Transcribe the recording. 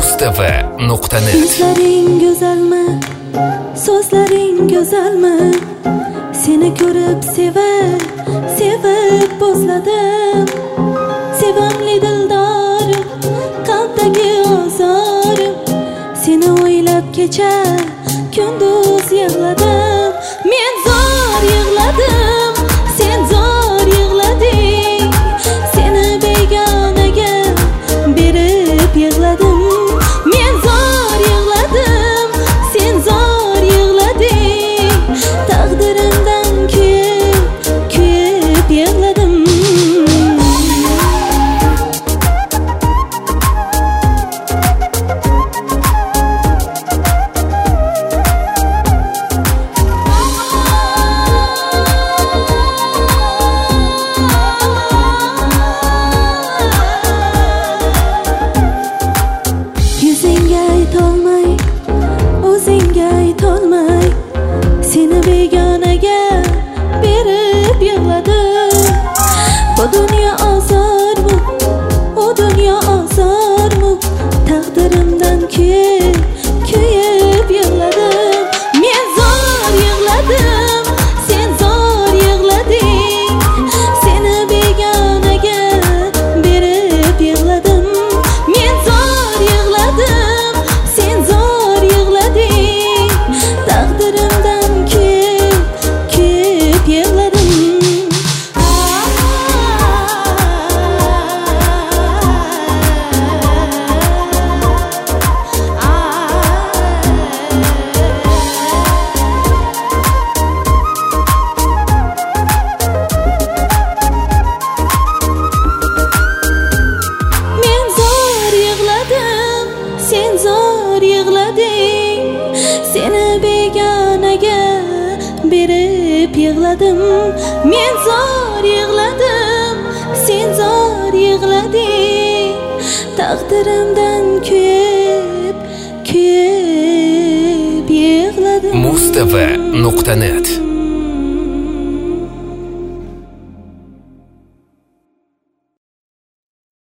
Mustava.net. Yuzlaring go'zalmi, so'zlaring go'zalmi? Seni ko'rib sevib bo'zladim. Sevimli dildorim, qalbdagi ozorim. Seni o'ylab kecha kunduz yig'ladim. Men zo'r yig'ladim, sen zo'r yig'lading. Seni begonaga berib yig'ladim. Men zo'r yig'ladim, sen zo'r yig'lading. Taqdirimdan kuyib yig'ladim. Yuzingga aytolmay, o'zingga aytolmay, seni begonaga berib yig'ladim. Bu dunyo ozormi, u dunyo ozormi? Taqdirimdan kuyib yig'ladim. Men zo'r yig'ladim, sen zo'r yig'lading. Seni begonaga berib yig'ladim. Men zo'r yig'ladim, sen zo'r yig'lading. Taqdirimdan kuyib yig'ladim. Men zo'r yig'ladim, sen zo'r yig'lading. Seni begonaga berib yig'ladim. Men zo'r yig'ladim, sen zo'r yig'lading. Taqdirimdan kuyib yig'ladim. Mustava.net.